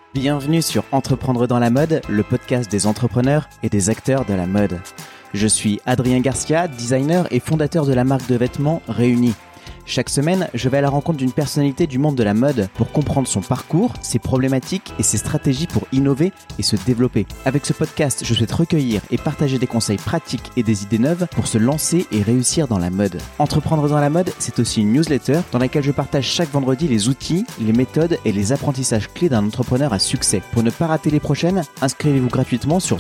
Bienvenue sur Entreprendre dans la mode, le podcast des entrepreneurs et des acteurs de la mode. Je suis Adrien Garcia, designer et fondateur de la marque de vêtements Réunis. Chaque semaine, je vais à la rencontre d'une personnalité du monde de la mode pour comprendre son parcours, ses problématiques et ses stratégies pour innover et se développer. Avec ce podcast, je souhaite recueillir et partager des conseils pratiques et des idées neuves pour se lancer et réussir dans la mode. Entreprendre dans la mode, c'est aussi une newsletter dans laquelle je partage chaque vendredi les outils, les méthodes et les apprentissages clés d'un entrepreneur à succès. Pour ne pas rater les prochaines, inscrivez-vous gratuitement sur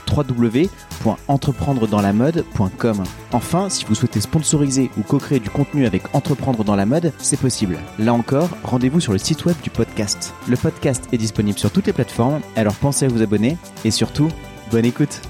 www.entreprendredanslamode.com. Enfin, si vous souhaitez sponsoriser ou co-créer du contenu avec Entreprendre dans la mode, c'est possible. Là encore, rendez-vous sur le site web du podcast. Le podcast est disponible sur toutes les plateformes, alors pensez à vous abonner et surtout, bonne écoute.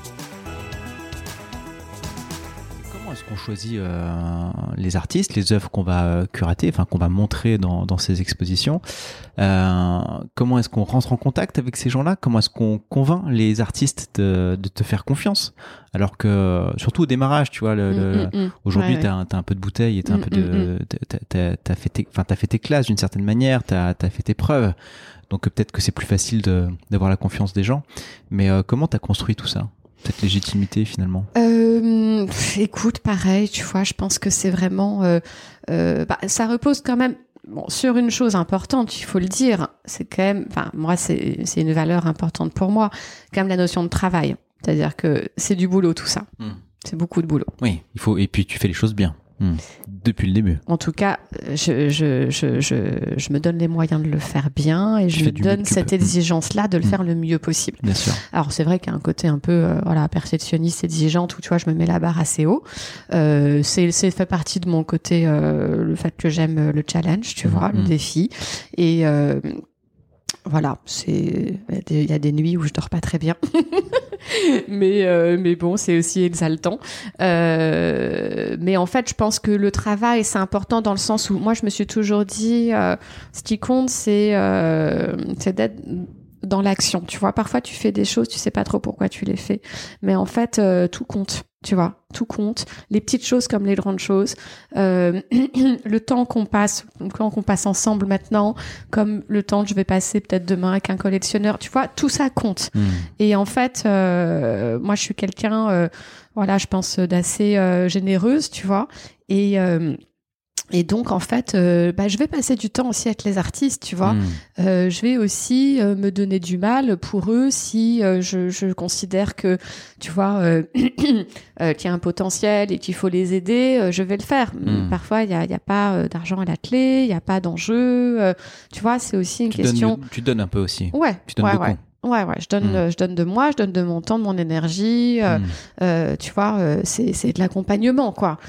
Comment est-ce qu'on choisit les artistes, les œuvres qu'on va curater, enfin qu'on va montrer dans ces expositions? Comment est-ce qu'on rentre en contact avec ces gens-là? Comment est-ce qu'on convainc les artistes de te faire confiance? Alors que, surtout au démarrage, tu vois, aujourd'hui, ouais. T'as un peu de bouteille et t'as un peu de, t'as fait tes classes d'une certaine manière, t'as fait tes preuves. Donc peut-être que c'est plus facile d'avoir la confiance des gens. Mais comment t'as construit tout ça? Cette légitimité finalement? Écoute, pareil, tu vois, je pense que c'est vraiment, ça repose quand même. Bon, sur une chose importante, il faut le dire, c'est quand même, enfin, moi, c'est une valeur importante pour moi, quand même la notion de travail. C'est-à-dire que c'est du boulot, tout ça. C'est beaucoup de boulot. Oui, il faut, et puis tu fais les choses bien. Depuis le début. En tout cas, je me donne les moyens de le faire bien et je me donne cette exigence-là de le faire le mieux possible. Bien sûr. Alors, c'est vrai qu'il y a un côté un peu, perfectionniste, exigeante, où tu vois, je me mets la barre assez haut. C'est fait partie de mon côté, le fait que j'aime le challenge, tu vois, le défi. Et, voilà, il y a des nuits où je dors pas très bien. mais bon, c'est aussi exaltant. Mais en fait, je pense que le travail, c'est important dans le sens où moi, je me suis toujours dit, ce qui compte, c'est d'être dans l'action. Tu vois, parfois, tu fais des choses, tu sais pas trop pourquoi tu les fais. Mais en fait, tout compte. Tu vois, tout compte. Les petites choses comme les grandes choses. Le temps qu'on passe ensemble maintenant, comme le temps que je vais passer peut-être demain avec un collectionneur. Tu vois, tout ça compte. Et en fait, moi, je suis quelqu'un, je pense d'assez généreuse, tu vois. Et donc, en fait, je vais passer du temps aussi avec les artistes, tu vois. Je vais aussi me donner du mal pour eux si je considère que, tu vois, qu'il y a un potentiel et qu'il faut les aider, je vais le faire. Parfois, il y a pas d'argent à la clé, il y a pas d'enjeu. Tu vois, c'est aussi une question... Tu donnes un peu aussi. Ouais. Tu donnes beaucoup. Ouais, je donne de moi, je donne de mon temps, de mon énergie. Tu vois, c'est de l'accompagnement, quoi.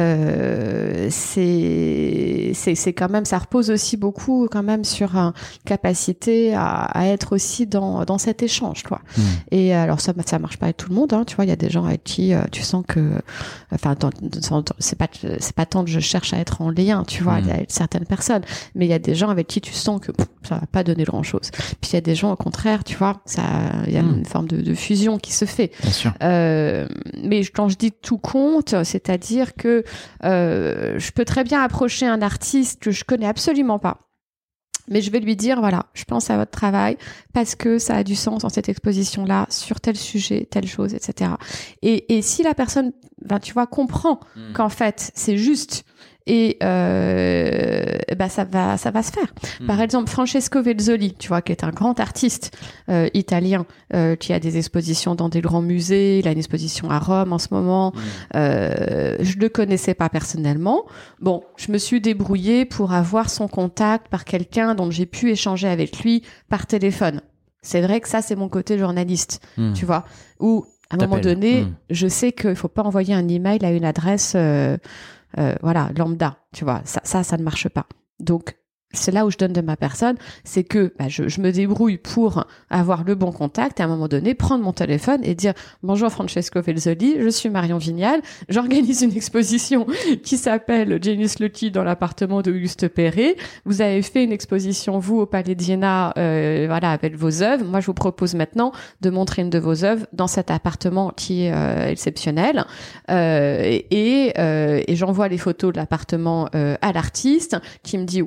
C'est quand même, ça repose aussi beaucoup quand même sur une capacité à être aussi dans cet échange, quoi. Et alors ça marche pas avec tout le monde, hein. Tu vois, il y a des gens avec qui tu sens que, enfin, c'est pas tant que je cherche à être en lien, tu vois, avec certaines personnes, mais il y a des gens avec qui tu sens que ça va pas donner grand chose. Puis il y a des gens au contraire, tu vois, il y a une forme de fusion qui se fait. Bien sûr. Mais quand je dis tout compte, c'est-à-dire que je peux très bien approcher un artiste que je connais absolument pas. Mais je vais lui dire, voilà, je pense à votre travail parce que ça a du sens dans cette exposition-là, sur tel sujet, telle chose, etc. Et si la personne, tu vois, comprend qu'en fait, c'est juste et ça va se faire. Par exemple, Francesco Vezzoli, tu vois, qui est un grand artiste italien, qui a des expositions dans des grands musées. Il a une exposition à Rome en ce moment. Je le connaissais pas personnellement. Bon, je me suis débrouillée pour avoir son contact par quelqu'un dont j'ai pu échanger avec lui par téléphone. C'est vrai que ça, c'est mon côté journaliste, tu vois, où à un moment donné, je sais qu'il faut pas envoyer un email à une adresse lambda, tu vois, ça ne marche pas. Donc, c'est là où je donne de ma personne, c'est que je me débrouille pour avoir le bon contact et à un moment donné, prendre mon téléphone et dire « Bonjour Francesco Vezzoli, je suis Marion Vignal, j'organise une exposition qui s'appelle Genius Lucky dans l'appartement d'Auguste Perret. Vous avez fait une exposition, vous, au Palais d'Iéna, avec vos œuvres. Moi, je vous propose maintenant de montrer une de vos œuvres dans cet appartement qui est exceptionnel. Et j'envoie les photos de l'appartement à l'artiste qui me dit « Waouh, c'est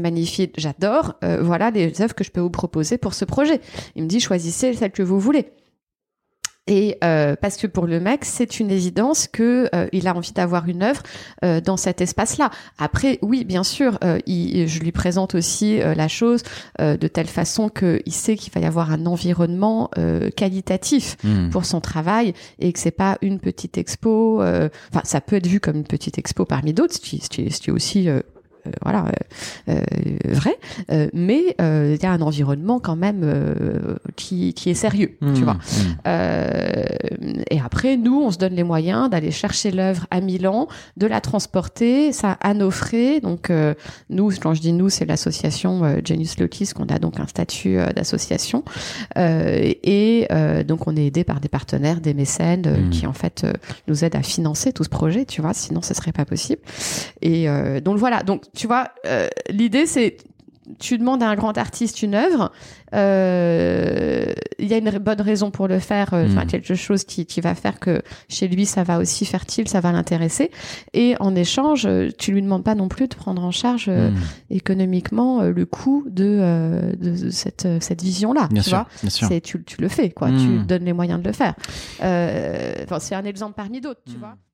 magnifique, j'adore. Voilà les œuvres que je peux vous proposer pour ce projet. Il me dit, choisissez celle que vous voulez. Et parce que pour le mec, c'est une évidence que il a envie d'avoir une œuvre dans cet espace-là. Après, oui, bien sûr, je lui présente aussi la chose de telle façon qu'il sait qu'il va y avoir un environnement qualitatif pour son travail et que c'est pas une petite expo. Enfin, ça peut être vu comme une petite expo parmi d'autres, ce qui est aussi vrai, mais il y a un environnement quand même qui est sérieux, tu vois. Et après, nous, on se donne les moyens d'aller chercher l'œuvre à Milan, de la transporter, ça à nos frais. Donc, nous, quand je dis nous, c'est l'association Genius Locis, qu'on a donc un statut d'association. Donc, on est aidé par des partenaires, des mécènes qui, en fait, nous aident à financer tout ce projet, tu vois, sinon, ce serait pas possible. Et donc, voilà. Donc, tu vois, l'idée, c'est tu demandes à un grand artiste une œuvre, il y a une bonne raison pour le faire, quelque chose qui va faire que chez lui, ça va aussi fertile, ça va l'intéresser. Et en échange, tu lui demandes pas non plus de prendre en charge économiquement le coût de cette vision-là. Bien tu sûr, vois, bien sûr. tu le fais, quoi. Tu donnes les moyens de le faire. C'est un exemple parmi d'autres, tu vois.